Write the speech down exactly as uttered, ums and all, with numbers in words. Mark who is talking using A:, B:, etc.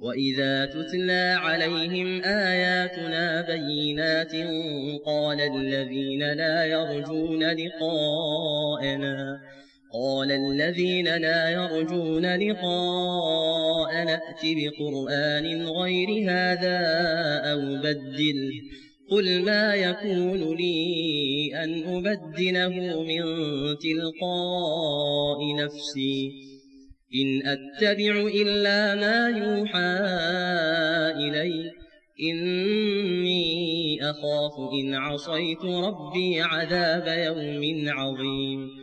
A: وإذا تتلى عليهم آياتنا بينات قال الذين لا يرجون لقاءنا قال الذين لا يرجون لقاءنا ائت بقرآن غير هذا أو بدله قل ما يكون لي أن أبدله من تلقاء نفسي إن أتبع إلا ما يوحى إلي إني أخاف إن عصيت ربي عذاب يوم عظيم